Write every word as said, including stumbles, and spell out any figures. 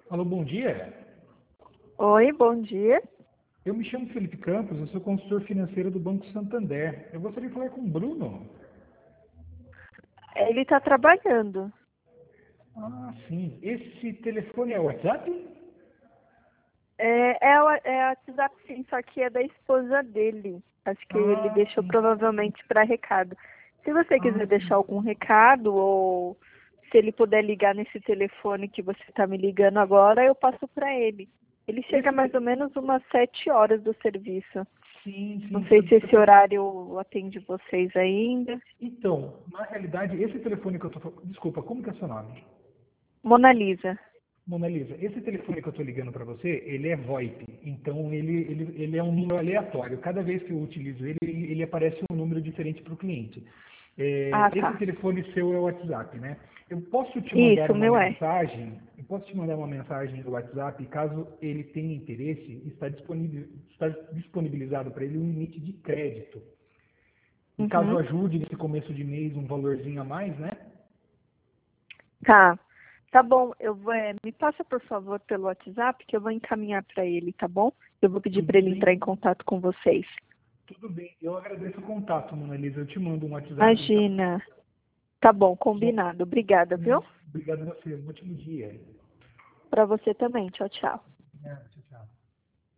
Alô, bom dia. Oi, bom dia. Eu me chamo Felipe Campos, eu sou consultor financeiro do Banco Santander. Eu gostaria de falar com o Bruno. Ele está trabalhando. Ah, sim. Esse telefone é o WhatsApp? É, é, o- é WhatsApp sim, só que é da esposa dele. Acho que ele Ah, deixou sim. provavelmente para recado. Se você Ah, quiser deixar sim. algum recado ou se ele puder ligar nesse telefone que você está me ligando agora, eu passo para ele. Ele chega Esse mais ou te... menos umas sete horas do serviço. Sim, Não sim. sei Eu- se esse eu- horário atende vocês ainda. Então, na realidade, esse telefone que eu tô falando... Desculpa, como que é seu nome? Mona Lisa. Mona Lisa, esse telefone que eu estou ligando para você, ele é VoIP, então ele, ele, ele é um número aleatório. Cada vez que eu utilizo ele, ele, ele aparece um número diferente para o cliente. É, Ah, esse tá. telefone seu é o WhatsApp, né? Eu posso te mandar Isso, o uma meu é. mensagem, eu posso te mandar uma mensagem no WhatsApp, caso ele tenha interesse, está, disponível, está disponibilizado para ele um limite de crédito. E caso Uhum. ajude nesse começo de mês um valorzinho a mais, né? Tá. Tá bom, eu vou, é, me passa por favor pelo WhatsApp que eu vou encaminhar para ele, tá bom? Eu vou pedir para Tudo ele entrar bem, em contato com vocês. tudo bem. Eu agradeço o contato, Mona Lisa. Eu te mando um WhatsApp, então. Imagina. Tá bom, Bom, combinado. Obrigada, viu? obrigado a você. Um ótimo dia. Para você também. Tchau, tchau. É,